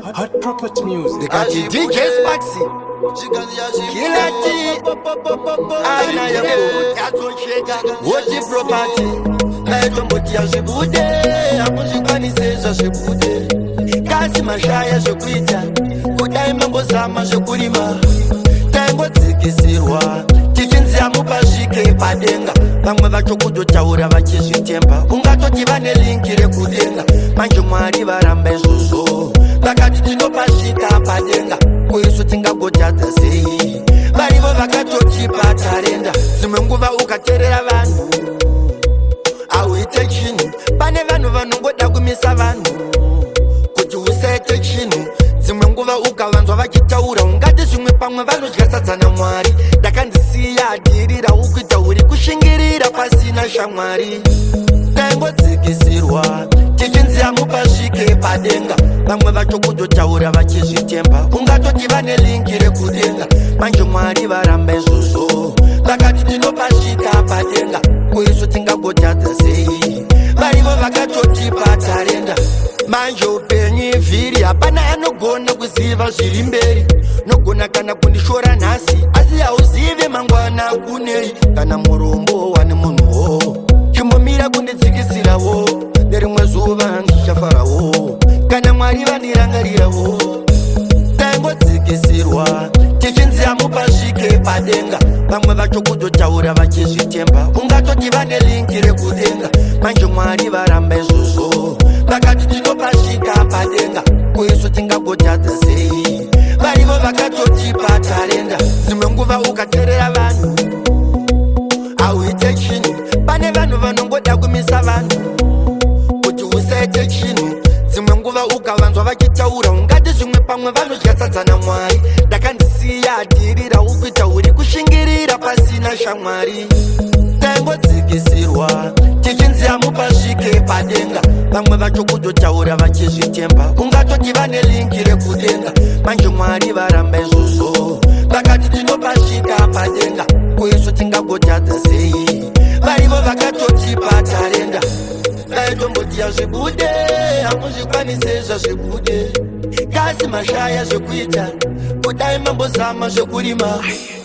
Hot Property Music. They got the DJ Spaxy. Killer T. What the property? I don't want to see Bude. I'm going to say Bude. Kasi mashaya shokuita. Kudai mambo sama shokurima. Tango tsikisirwa. Tichinzi amupashike padenga. Bamwe bachokudo taura vachizvitemba. Ungatoti vane linki rekudenga. Manje mwari varambe zuzo. Vakati tinopashika padenga. Kuisu tingagotadza sei. Varivo vakatotipa tarenda. Zimwe nguva ukaterera vanhu. Auite chinhu. Pane vanhu vanongoda kumisa vanhu. Kuti usaite chinhu. Zimwe nguva ukavanzwa vachitaura. Ungati zvimwe pamwe vanodya sadza naMwari. Ndakandisiya adirira ukuita uri kushingirira pasina shamwari. Tangodzikisirwa tichinzi amupashike padenga. Vamwe vachokutotaura vachizvitemba. Ungatoti vane linki rekudenga. Manje Mwari varambe zuzo. Vakati tinopashika padenga. Kuisu tingagotadza sei. Varivo vakatotipa tarenda. Manje upenyu vhiri. Hapana anogona kuziva zviri mberi. Nogona kana kundishora nhasi. Asi hauzive mangwana kunei. Kana murombo wane munhuwo. Chimbomira kundidzikisirawo. Nerimwe zuva ndichafarawo. Kana Mwari vandirangarirawo. Tangodzikisirwa tichinzi amupashike padenga. Vamwe vachokutotaura vachizvitemba. Ungatoti vane linki rekudenga. Manje Mwari varambe zuzo. Vakati tinopashika padenga. Kuisu tingagotadza sei. Varivo vakatotipa tarenda. Zimwe nguva ukaterera vanhu. Auite chinhu. Pane vanhu vanongoda kumisa vanhu. Kuti usaite chinhu. Zimwe nguva ukavanzwa vachitaura. Ungati zvimwe pamwe vanodya sadza naMwari. Ndakandisiya adirira ukuita uri kushingirira pasina shamwari. Tangodzikisirwa tichinzi amupashike padenga. Vamwe vachokutotaura vachizvitemba. Ungatoti vane linki rekudenga. Manje Mwari varambe zuzo. Vakati tinopashika padenga. Kuisu tingagotadza sei. Varivo vakatotipa tarenda. Aitombotiya zvibude. Hamuzvikwanise zvazvibude. Kasi mashaya zvekuita. Kudai mambozama zvekurima.